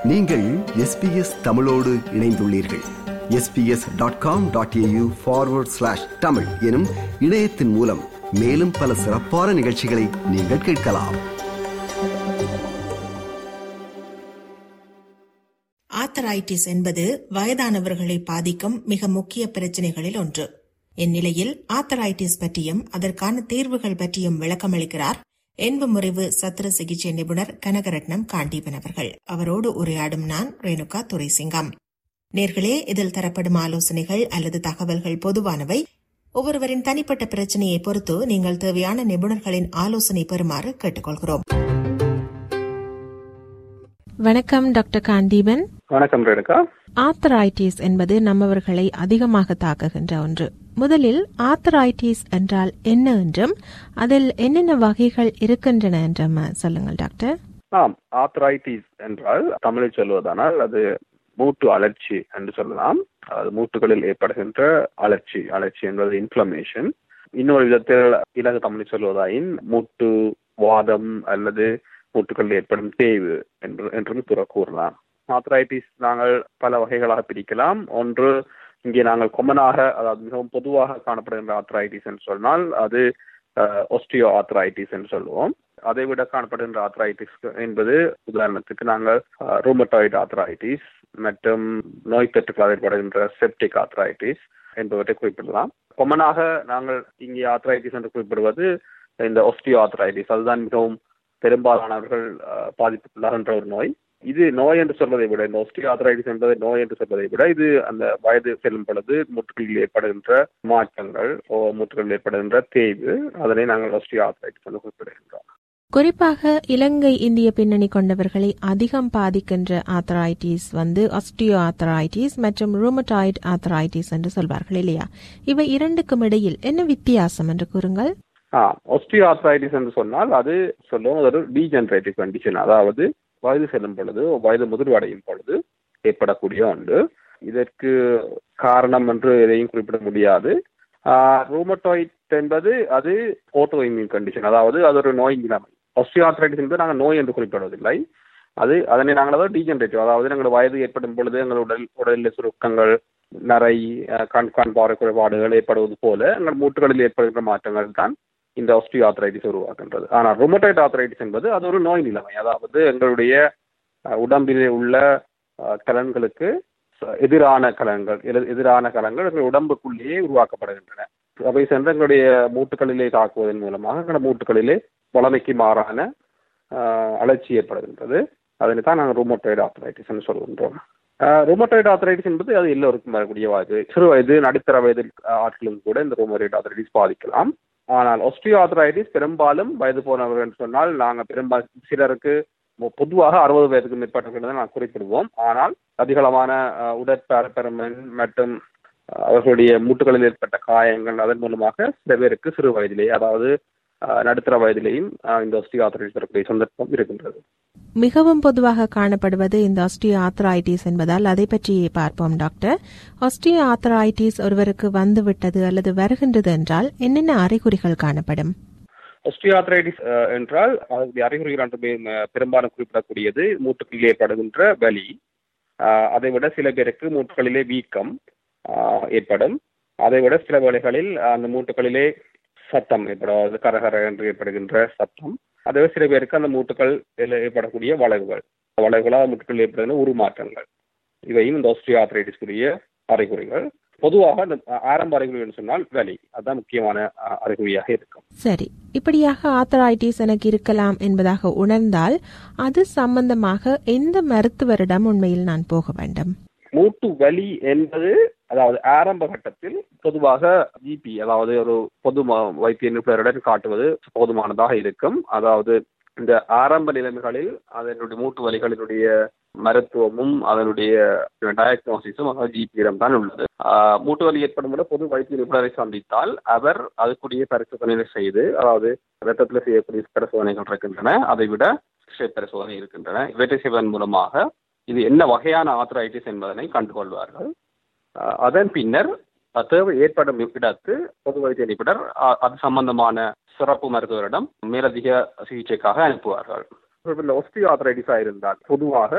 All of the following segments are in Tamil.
நீங்கள் SBS தமிழோடு இணைந்துள்ளீர்கள். sbs.com.au/tamil எனும் இணையத்தின் மூலம் மேலும் பல சிறப்பான நிகழ்ச்சிகளை நீங்கள் கேட்கலாம். ஆத்தரைட்டிஸ் என்பது வயதானவர்களை பாதிக்கும் மிக முக்கிய பிரச்சனைகளில் ஒன்று. இந்நிலையில் ஆத்தரைட்டிஸ் பற்றியும் அதற்கான தீர்வுகள் பற்றியும் விளக்கமளிக்கிறார் என்பு முறிவு சத்திர சிகிச்சை நிபுணர் கனகரட்னம் காண்டீபன் அவர்கள். அவரோடு உரையாடும் நான் ரேணுகா துரைசிங்கம். நேர்களே, இதில் தரப்படும் ஆலோசனைகள் அல்லது தகவல்கள் பொதுவானவை. ஒவ்வொருவரின் தனிப்பட்ட பிரச்சனையை பொறுத்து நீங்கள் தேவையான நிபுணர்களின் ஆலோசனை பெறுமாறு கேட்டுக்கொள்கிறோம். வணக்கம் டாக்டர் காண்டீபன். வணக்கம் ரேணுகா. ஆத்தரைட்டிஸ் என்பது நம்மவர்களை அதிகமாக தாக்குகின்ற ஒன்று. முதலில் ஆத்தரைட்டிஸ் என்றால் என்ன என்றும் அதில் என்னென்ன வகைகள் இருக்கின்றன என்றும் சொல்லுங்கள் டாக்டர். ஆத்தரைட்டிஸ் என்றால் தமிழில் சொல்வதானால் அது மூட்டு அழற்சி என்று சொல்லலாம். அது மூட்டுகளில் ஏற்படுகின்ற அழற்சி என்பது இன்ஃப்ளமேஷன். இன்னொரு விதத்தில் இலகு தமிழில் சொல்வதாயின் மூட்டு வாதம் அல்லது மூட்டுகளில் ஏற்படும் தேய்வு என்றும் கூறலாம். ஆத்தரைட்டிஸ் நாங்கள் பல வகைகளாக பிரிக்கலாம். ஒன்று, இங்கே நாங்கள் கொமனாக, அதாவது மிகவும் பொதுவாக காணப்படுகின்ற ஆத்தரைட்டிஸ் என்று சொன்னால் அது ஒஸ்டியோ ஆத்தரைட்டிஸ் என்று சொல்லுவோம். அதை விட காணப்படுகின்ற ஆத்தரைட்டிஸ் என்பது உதாரணத்துக்கு நாங்கள் ரூமட்டாய்டு ஆத்தரைட்டிஸ் மற்றும் நோய் தொற்றுகளால் ஏற்படுகின்ற செப்டிக் ஆத்தரைட்டிஸ் என்பவற்றை குறிப்பிடலாம். கொமனாக நாங்கள் இங்கே ஆத்தரைட்டிஸ் என்று குறிப்பிடுவது இந்த ஒஸ்டியோ ஆத்தரைட்டிஸ். அதுதான் மிகவும் பெரும்பாலானவர்கள் பாதிப்புக்குள்ளாகின்ற ஒரு நோய். இது நோய் என்று சொல்வதை விட, இந்த ஒஸ்டியோ ஆத்தரைட்டிஸ் என்பதை நோய் என்று சொல்வதை விட, இது அந்த வயது செல்லும் பொழுது மூட்டுகளில் ஏற்படுகின்ற மாற்றங்கள், மூட்டுகளில் ஏற்படுகின்ற தேய்வு, அதனை நாங்கள் ஒஸ்டியோ ஆத்தரைட்டிஸ் என்று குறிப்பிடுகின்றோம். குறிப்பாக இலங்கை இந்திய பின்னணி கொண்டவர்களை அதிகம் பாதிக்கின்ற ஆத்தரைட்டிஸ் ஆஸ்டியோ ஆத்தரைட்டிஸ் மற்றும் ரூமட்டாய்டு ஆத்தரைட்டிஸ் என்று சொல்வார்கள் இல்லையா? இவை இரண்டுக்கும் இடையில் என்ன வித்தியாசம் என்று கூறுங்கள். ஒஸ்டியோ ஆத்தரைட்டிஸ் என்று சொன்னால் அது சொல்லுவோம் ஒரு டீஜெனரேட்டிவ் கண்டிஷன், அதாவது வயது செல்லும் பொழுது, வயது முதிர்வடையும் பொழுது ஏற்படக்கூடிய ஒன்று. இதற்கு காரணம் என்று எதையும் குறிப்பிட முடியாது. ரூமட்டாய்டு என்பது அது ஆட்டோ இம்யூன் கண்டிஷன், அதாவது அது ஒரு நோய் நிலைமை. ஒஸ்டியோ ஆத்தரைட்டிஸ் என்பது நாங்கள் நோய் என்று குறிப்பிடுவதில்லை. அதனை நாங்கள் அதாவது டீஜெனரேட்டிவ், அதாவது எங்கள் வயது ஏற்படும் பொழுது எங்கள் உடலில் சுருக்கங்கள், நரை, கண் பார்வை குறைபாடுகள் ஏற்படுவது போல எங்கள் மூட்டுகளில் ஏற்படுகின்ற மாற்றங்கள் தான் இந்த ஒஸ்டியோ ஆத்தரைட்டிஸ் உருவாக்குகின்றது. ஆனால் ரூமட்டாய்டு ஆத்தரைட்டிஸ் என்பது அது ஒரு நோய் நிலைமை, அதாவது எங்களுடைய உடம்பிலே உள்ள கலன்களுக்கு எதிரான கலன்கள் எங்கள் உடம்புக்குள்ளேயே உருவாக்கப்படுகின்றன. அவை சென்று எங்களுடைய மூட்டுகளிலே தாக்குவதன் மூலமாக எங்கள் மூட்டுகளிலே வளமைக்கு மாறான அழற்சி ஏற்படுகின்றது. அதனை தான் நாங்கள் ரூமட்டாய்டு ஆத்தரைட்டிஸ் என்று சொல்கின்றோம். ரூமட்டாய்டு ஆத்தரைட்டிஸ் என்பது அது எல்லோருக்கும் வரக்கூடிய வயது, சிறு வயது, நடுத்தர வயது ஆட்களும் கூட இந்த ரூமட்டாய்டு ஆத்தரைட்டிஸ் பாதிக்கலாம். ஆனால் ஒஸ்டியோ ஆத்தரைட்டிஸ் பெரும்பாலும் வயது போனவர்கள் என்று சொன்னால் நாங்கள் பெரும்பாலும் சிலருக்கு பொதுவாக 60 வயதுக்கு மேற்பட்டவர்கள் நான் குறிப்பிடுவோம். ஆனால் அதிகளவான உடற்பருமன் மற்றும் அவர்களுடைய மூட்டுகளில் ஏற்பட்ட காயங்கள், அதன் மூலமாக சில பேருக்கு சிறு வயதிலேயே, அதாவது நடுத்தர வயதிலேயும் இந்த ஒஸ்டியோ ஆத்தரைட்டிஸ் வரக்கூடிய சந்தர்ப்பம் இருக்கின்றது. மிகவும் பொதுவாக காணப்படுவது இந்த ஆஸ்டியோ ஆத்தரைட்டிஸ் என்பதால் அதை பற்றி பார்ப்போம் டாக்டர். ஆஸ்டியோ ஆத்தரைட்டிஸ் ஒருவருக்கு வந்துவிட்டது அல்லது வருகின்றது என்றால் என்னென்ன அறிகுறிகள் காணப்படும்? ஒஸ்டியோ ஆத்தரைட்டிஸ் என்றால் அதனுடைய அறிகுறிகள் பெரும்பாலும் குறிப்பிடக்கூடியது மூட்டுகளில் ஏற்படுகின்ற வலி. அதை விட சில பேருக்கு மூட்டுகளிலே வீக்கம் ஏற்படும். அதை விட சில வேளைகளில் அந்த மூட்டுகளிலே சத்தம் ஏற்படும், கரகர என்று ஏற்படுகின்ற சத்தம். அதே சில பேருக்கு அந்த மூட்டுகள் ஏற்படக்கூடிய வளைவுகளால் மூட்டுகள் ஏற்படுகின்ற உருமாற்றங்கள், இவையும் இந்த ஒஸ்டியோ ஆத்தரைட்டிஸ்க்குரிய அறிகுறிகள். பொதுவாக அந்த ஆரம்ப அறிகுறிகள் சொன்னால் வலி, அதுதான் முக்கியமான அறிகுறியாக இருக்கும். சரி, இப்படியாக ஆத்தரைட்டிஸ் எனக்கு இருக்கலாம் என்பதாக உணர்ந்தால் அது சம்பந்தமாக எந்த மருத்துவரிடம் உண்மையில் நான் போக வேண்டும்? மூட்டு வலி என்பது அதாவது ஆரம்ப கட்டத்தில் பொதுவாக ஜிபி, அதாவது ஒரு பொது வைத்திய நிபுணருடன் காட்டுவது போதுமானதாக இருக்கும். அதாவது இந்த ஆரம்ப நிலைமைகளில் அதனுடைய மூட்டு வலிகளினுடைய மருத்துவமும் அதனுடைய டயக்னோசிஸும் ஜிபியிடம் தான் உள்ளது. மூட்டு வலி ஏற்படும் போது பொது வைத்திய நிபுணரை சந்தித்தால் அவர் அதுக்குரிய பரிசோதனைகளை செய்து, அதாவது ரத்தத்தில் செய்யக்கூடிய பரிசோதனைகள் இருக்கின்றன, அதை விட பரிசோதனை இருக்கின்றன. இவற்றை செய்வதன் மூலமாக இது என்ன வகையான ஆத்தரைட்டிஸ் என்பதனை கண்டுகொள்வார்கள். அதன் பின்னர் தேவை ஏற்படும் இடத்து பொது வைத்திய நிபுணர் அது சம்பந்தமான சிறப்பு மருத்துவரிடம் மேலதிக சிகிச்சைக்காக அனுப்புவார்கள். ஆஸ்டியோ ஆத்தரைட்டிஸாக இருந்தால் பொதுவாக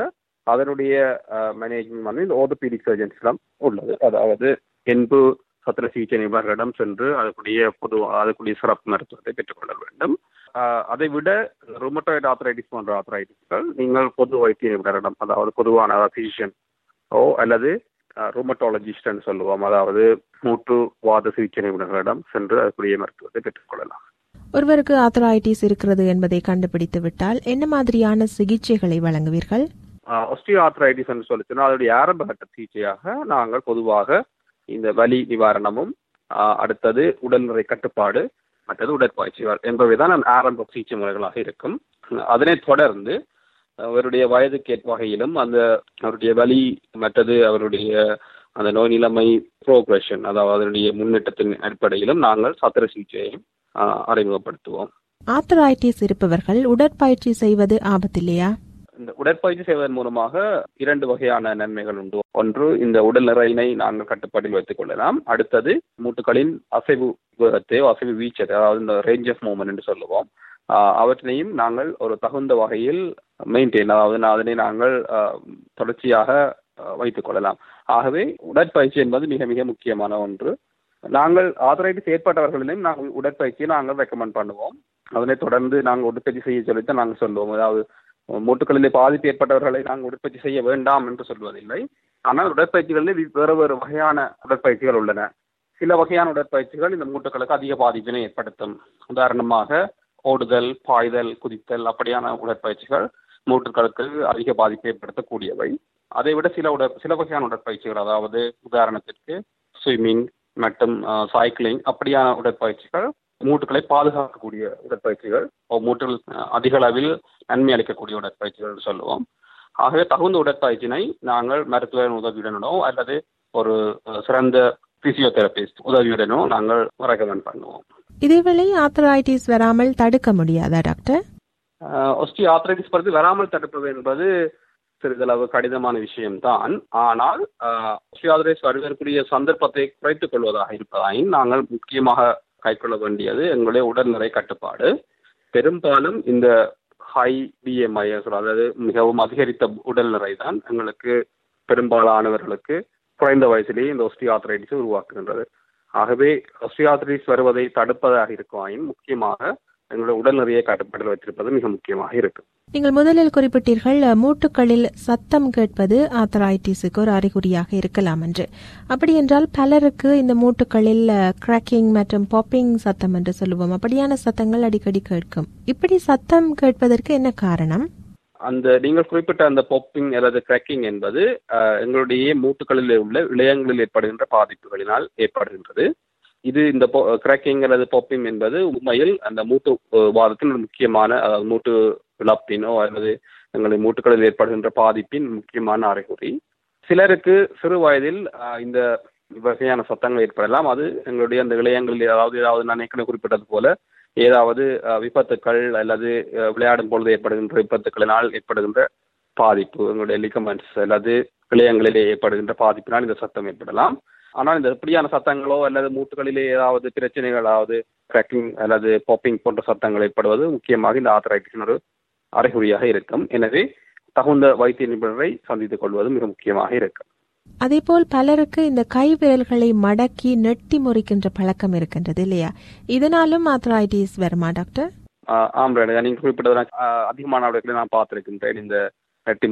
அதனுடைய மேனேஜ்மெண்ட் வந்து இந்த ஆர்த்தோபீடிக் சர்ஜன்ஸ்லாம் உள்ளது. அதாவது என்பு சத்திர சிகிச்சை நிபுணர்களிடம் சென்று அதுக்குரிய சிறப்பு மருத்துவத்தை பெற்றுக்கொள்ள வேண்டும். அதை விட ருமட்டாய்டு ஆர்த்ரைட்டிஸ் போன்ற ஆர்த்ரைட்டிஸ்கள் நீங்கள் பொது வைத்திய நிபுணரிடம், அதாவது பொதுவான பிசிஷியன் அல்லது ருமட்டாலஜிஸ்ட் சொல்லுவோம், அதாவது மூட்டு வாத சிகிச்சை நிபுணர்களிடம் சென்று அதுக்குரிய மருத்துவத்தை பெற்றுக்கொள்ளலாம். ஒருவருக்கு ஆர்த்ரைட்டிஸ் இருக்கிறது என்பதை கண்டுபிடித்து விட்டால் என்ன மாதிரியான சிகிச்சைகளை வழங்குவீர்கள்? ஆஸ்டியோ ஆர்த்ரைட்டிஸ் என்று சொல்லிச்சுன்னா அதனுடைய ஆரம்பகட்ட சிகிச்சையாக நாங்கள் பொதுவாக இந்த வலி நிவாரணமும், அடுத்தது உடல்நிறை கட்டுப்பாடு, மற்றது உடற்பயிற்சிகள் என்பவைதான் ஆரம்ப சிகிச்சை முறைகளாக இருக்கும். அதனைத் தொடர்ந்து அவருடைய வயதுக்கேற்ற வகையிலும் அவருடைய வலி, மற்றது அவருடைய அந்த நோய் நிலைமை ப்ரோக்ரஷன், அதாவது அதனுடைய முன்னேற்றத்தின் அடிப்படையிலும் நாங்கள் சத்திர சிகிச்சையையும் அறிமுகப்படுத்துவோம். ஆர்த்ரைட்டிஸ் இருப்பவர்கள் உடற்பயிற்சி செய்வது ஆபத்தில்லையா? இந்த உடற்பயிற்சி செய்வதன் மூலமாக 2 வகையான நன்மைகள் உண்டு. ஒன்று, இந்த உடல் நிறையினை நாங்கள் கட்டுப்பாட்டில் வைத்துக் கொள்ளலாம். அடுத்தது, மூட்டுகளின் அசைவு வேகத்தை, அசைவு வீச்சத்தை, அதாவது இந்த ரேஞ்ச் ஆஃப் மூவ்மெண்ட் என்று சொல்லுவோம், அவற்றினையும் நாங்கள் ஒரு தகுந்த வகையில் மெயின்டைன், அதாவது அதனை நாங்கள் தொடர்ச்சியாக வைத்துக் கொள்ளலாம். ஆகவே உடற்பயிற்சி என்பது மிக மிக முக்கியமான ஒன்று. நாங்கள் ஆர்த்ரைட்டிஸ் ஏற்பட்டவர்களிலும் நாங்கள் உடற்பயிற்சியை நாங்கள் ரெக்கமெண்ட் பண்ணுவோம். அதனை தொடர்ந்து நாங்கள் உடற்பயிற்சி செய்ய சொல்லித்தான் நாங்கள் சொல்லுவோம். அதாவது மூட்டுகளிலே பாதிப்பு ஏற்பட்டவர்களை நாங்கள் உடற்பயிற்சி செய்ய வேண்டாம் என்று சொல்வதில்லை. ஆனால் உடற்பயிற்சிகளில் வேறு வேறு வகையான உடற்பயிற்சிகள் உள்ளன. சில வகையான உடற்பயிற்சிகள் இந்த மூட்டுகளுக்கு அதிக பாதிப்பினை ஏற்படுத்தும். உதாரணமாக ஓடுதல், பாய்தல், குதித்தல் அப்படியான உடற்பயிற்சிகள் மூட்டுகளுக்கு அதிக பாதிப்பை ஏற்படுத்தக்கூடியவை. அதை விட சில வகையான உடற்பயிற்சிகள், அதாவது உதாரணத்திற்கு ஸ்விம்மிங் மற்றும் சைக்கிளிங் அப்படியான உடற்பயிற்சிகள் மூட்டுகளை பாதுகாக்கக்கூடிய உடற்பயிற்சிகள், மூட்டுகள் அதிக அளவில் நன்மை அளிக்கக்கூடிய உடற்பயிற்சிகள் சொல்லுவோம். ஆகவே தகுந்த உடற்பயிற்சியினை நாங்கள் மருத்துவரின் உதவியுடனோ அல்லது ஒரு சிறந்த பிசியோதெரபிஸ்ட் உதவியுடனோ நாங்கள் ரெக்கமெண்ட் பண்ணுவோம். இதேவேளை ஆர்த்ரைட்டிஸ் வராமல் தடுக்க முடியாதா டாக்டர்? ஆஸ்டியோ ஆர்த்ரைட்டிஸ் பற்றி வராமல் தடுப்பது என்பது சிறிதளவு கடினமான விஷயம்தான். ஆனால் ஆஸ்டியோ ஆர்த்ரைட்டிஸ் வருவதற்குரிய சந்தர்ப்பத்தை குறைத்துக் கொள்வதாக இருப்பதாயின் நாங்கள் முக்கியமாக கைக்கொள்ள வேண்டியது எங்களுடைய உடல்நிறை கட்டுப்பாடு. பெரும்பாலும் இந்த ஹை BMI, அதாவது மிகவும் அதிகரித்த உடல்நிறை தான் எங்களுக்கு பெரும்பாலானவர்களுக்கு குறைந்த வயசிலேயே இந்த ஆஸ்டியோஆர்த்ரைட்டிஸ் உருவாக்குகின்றது. ஆகவே ஆஸ்டியோஆர்த்ரைட்டிஸ் வருவதை தடுப்பதாக இருக்கும் முக்கியமாக எங்களுடைய உடல்நிறையை கட்டுப்பாட்டில் வைத்திருப்பது மிக முக்கியமாக இருக்கு. நீங்கள் முதலில் குறிப்பிட்டீர்கள் மூட்டுகளில் சத்தம் கேட்பது ஆர்த்ரைட்டிஸுக்கு ஒரு அறிகுறியாக இருக்கலாம் என்று. அப்படி என்றால் பலருக்கு இந்த மூட்டுகளில் கிராக்கிங் மற்றும் பாப்பிங் சத்தம் என்று சொல்லுவோம், அப்படியான சத்தங்கள் அடிக்கடி கேட்கும். இப்படி சத்தம் கேட்பதற்கு என்ன காரணம்? நீங்கள் குறிப்பிட்ட அந்த பாப்பிங் அல்லது கிராக்கிங் என்பது எங்களுடைய மூட்டுகளில் உள்ள இழையங்களில் ஏற்படுகின்ற பாதிப்புகளினால் ஏற்படுகின்றது. இது இந்த கிராக்கிங் அல்லது பாப்பிங் என்பது உண்மையில் அந்த மூட்டு வாதத்தின் முக்கியமான, மூட்டு இழப்பினோ அல்லது எங்களுடைய மூட்டுகளில் ஏற்படுகின்ற பாதிப்பின் முக்கியமான அறிகுறி. சிலருக்கு சிறு வயதில் இந்த வகையான சத்தங்கள் ஏற்படலாம். அது எங்களுடைய அந்த இழையங்களில் ஏதாவது நான் ஏற்கனவே குறிப்பிட்டது போல ஏதாவது விபத்துக்கள் அல்லது விளையாடும் பொழுது ஏற்படுகின்ற விபத்துக்களினால் ஏற்படுகின்ற பாதிப்பு, எங்களுடைய லிகமெண்ட்ஸ் அல்லது இழையங்களிலே ஏற்படுகின்ற பாதிப்பினால் இந்த சத்தம் ஏற்படலாம். ஆனால் இந்த எப்படியான சத்தங்களோ அல்லது மூட்டுகளிலே ஏதாவது பிரச்சனைகள், அதாவது கிராக்கிங் அல்லது பாப்பிங் போன்ற சத்தங்கள் ஏற்படுவது முக்கியமாக இந்த ஆர்த்ரைட்டிஸின் ஒரு அறிகுறியாக இருக்கும். எனவே தகுந்த வைத்திய நிபுணரை சந்தித்துக் கொள்வது மிக முக்கியமாக இருக்கும். அதேபோல் பலருக்கு இந்த கை விரல்களை மடக்கி நெட்டி முறிக்கின்ற பழக்கம் இருக்கின்றது இல்லையா? இதனாலும் ஆர்த்ரைட்டிஸ் வருமா டாக்டர்? ஆம், நீங்க குறிப்பிட்டது அதிகமான நான் பார்த்திருக்கின்றேன். இந்த நெட்டி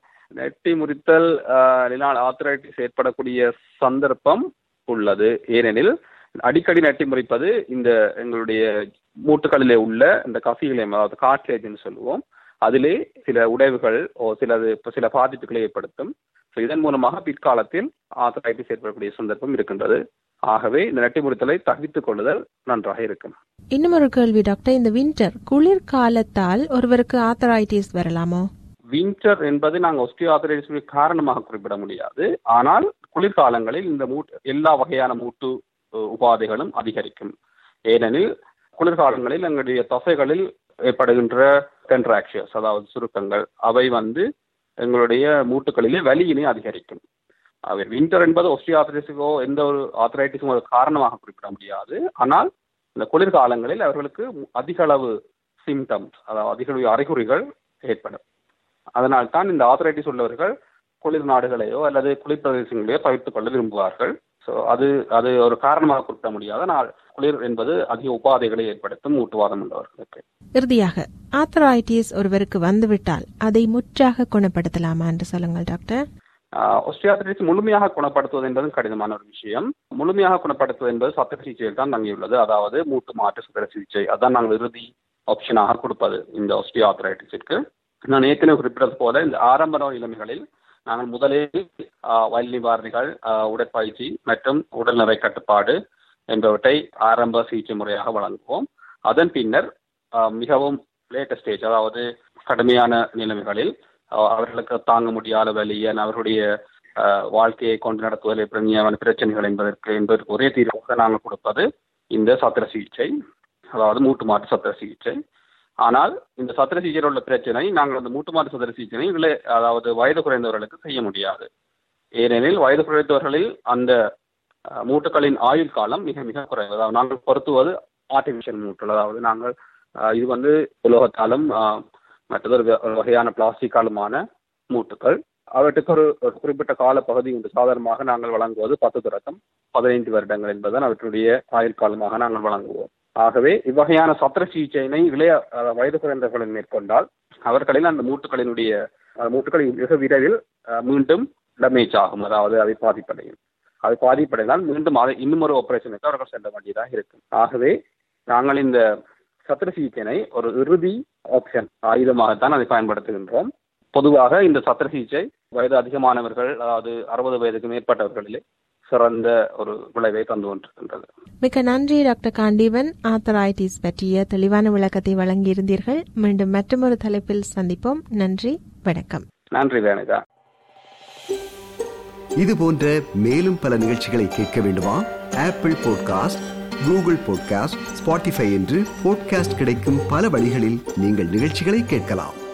முறித்தல் ஆர்த்ரைட்டிஸ் ஏற்படக்கூடிய சந்தர்ப்பம் உள்ளது. ஏனெனில் அடிக்கடி நெட்டி முறிப்பது இந்த எங்களுடைய மூட்டுகளிலே உள்ள இந்த கசிகளையும், அதாவது கார்ட்லேஜ்னு சொல்லுவோம், அதிலே சில உடைவுகள் சில பாதிப்புகளை ஏற்படுத்தும். இதன் மூலமாக பிற்காலத்தில் ஆர்த்ரைட்டிஸ் ஏற்படக்கூடிய சந்தர்ப்பம் இருக்கின்றது. ஆகவே இந்த நெட்டி முறித்தலை தவிர்த்துக் கொள்ளுதல் நன்றாக இருக்கும். இன்னும் ஒரு கேள்வி டாக்டர், இந்த வின்டர் குளிர்காலத்தால் ஒருவருக்கு ஆர்த்ரைட்டிஸ் வரலாமோ? வின்டர் என்பது நாங்கள் ஆஸ்டியோஆர்த்ரைட்டிஸ் காரணமாக குறிப்பிட முடியாது. ஆனால் குளிர்காலங்களில் இந்த எல்லா வகையான மூட்டு உபாதைகளும் அதிகரிக்கும். ஏனெனில் குளிர்காலங்களில் எங்களுடைய தசைகளில் ஏற்படுகின்ற கண்ட்ராக்ஷன்ஸ், அதாவது சுருக்கங்கள், அவை எங்களுடைய மூட்டுகளிலே வலியினை அதிகரிக்கும். அவை வின்டர் என்பது ஆஸ்டியோஆர்த்ரைட்டிஸுக்கோ எந்த ஒரு ஆர்த்ரைட்டிஸும் ஒரு காரணமாக குறிப்பிட முடியாது. ஆனால் இந்த குளிர்காலங்களில் அவர்களுக்கு அதிக அளவு சிம்டம்ஸ், அதாவது அதிக அளவு அறிகுறிகள் ஏற்படும். அதனால் தான் இந்த ஆர்த்தரைட்டிஸ் உள்ளவர்கள் குளிர் நாடுகளையோ அல்லது குளிர் பிரதேசங்களையோ தவிர்த்துக் கொள்ள விரும்புவார்கள். ஸோ அது ஒரு காரணமாக குறிப்பிட முடியாத நாள். குளிர் என்பது அதிக உபாதைகளை ஏற்படுத்தும் மூட்டுவாதம் உள்ளவர்களுக்கு. இறுதியாக ஆர்த்தரைட்டிஸ் ஒருவருக்கு வந்துவிட்டால் அதை முற்றாக குணப்படுத்தலாமா என்று சொல்லுங்கள் டாக்டர். ஆஸ்டியோஆர்த்ரைட்டிஸ் முழுமையாக குணப்படுத்துவது என்பதும் கடினமான ஒரு விஷயம். முழுமையாக குணப்படுத்துவது என்பது சத்திர சிகிச்சையில் தான் தங்கியுள்ளது. அதாவது மூட்டு மாற்று சத்திர சிகிச்சை அதான் நாங்கள் இறுதி ஆப்ஷனாக கொடுப்பது இந்த ஆஸ்டியோஆர்த்ரைட்டிஸிற்கு. நான் ஏற்கனவே குறிப்பிட்டது போல இந்த ஆரம்ப நோய் நிலைமைகளில் நாங்கள் முதலில் வலி நிவாரணிகள், உடற்பயிற்சி மற்றும் உடல்நடை கட்டுப்பாடு என்பவற்றை ஆரம்ப சிகிச்சை முறையாக வழங்குவோம். அதன் பின்னர் மிகவும் லேட்டஸ்ட் ஸ்டேஜ், அதாவது கடுமையான நிலைமைகளில் அவர்களுக்கு தாங்க முடியாத வலியை அவர்களுடைய வாழ்க்கையை கொண்டு நடத்துவதில் பிரச்சனைகள் என்பதற்கு ஒரே தீர்வாக நாங்கள் கொடுப்பது இந்த சத்திர சிகிச்சை, அதாவது மூட்டு மாற்று சத்திர சிகிச்சை. ஆனால் இந்த சத்திர சிகிச்சையில் உள்ள பிரச்சனை நாங்கள் அந்த மூட்டு மாற்று சத்திர சிகிச்சை அதாவது வயது குறைந்தவர்களுக்கு செய்ய முடியாது. ஏனெனில் வயது குறைந்தவர்களில் அந்த மூட்டுகளின் ஆயுள் காலம் மிக மிக குறைவு. அதாவது நாங்கள் பொருத்துவது ஆர்டிபிஷியல் மூட்டுகள், அதாவது நாங்கள் இது உலோகத்தாலும் மற்றொரு வகையான பிளாஸ்டிக்காலுமான மூட்டுகள். அவற்றுக்கு ஒரு குறிப்பிட்ட கால பகுதி உண்டு. சாதாரணமாக நாங்கள் வழங்குவது 10 தொடக்கம் 15 வருடங்கள் என்பதுதான் அவற்றுடைய ஆயுள் காலமாக நாங்கள் வழங்குவோம். ஆகவே இவ்வகையான சத்திர சிகிச்சையினை வயது குறைந்தவர்களில் மேற்கொண்டால் அவர்களில் அந்த மூட்டுகள் மிக விரைவில் மீண்டும் டேமேஜ் ஆகும், அதாவது அதை பாதிப்படையும். அது பாதிப்படைந்தால் மீண்டும் இன்னும் ஒரு ஆபரேஷனுக்கு அவர்கள் செல்ல வேண்டியதாக இருக்கும். ஆகவே நாங்கள் இந்த சத்திர சிகிச்சையினை ஒரு இறுதி ஆப்ஷன் ஆயுதமாகத்தான் அதை பயன்படுத்துகின்றோம். பொதுவாக இந்த சத்திர சிகிச்சை வயது அதிகமானவர்கள், அதாவது 60 வயதுக்கு மேற்பட்டவர்களிலே சிறந்த ஒரு விளைவை தந்து கொண்டிருக்கின்றது. மிக்க நன்றி டாக்டர் காண்டீபன். ஆர்த்தரைட்டிஸ் பற்றிய தெளிவான விளக்கத்தை வழங்கியிருந்தீர்கள். மீண்டும் மற்றொரு தலைப்பில் சந்திப்போம். நன்றி, வணக்கம். நன்றி ரேணுகா. இது போன்ற மேலும் பல நிகழ்ச்சிகளை கேட்க வேண்டுமா? Apple podcast, Google podcast, Spotify என்று பாட்காஸ்ட் கிடைக்கும் பல வழிகளில் நீங்கள் நிகழ்ச்சிகளை கேட்கலாம்.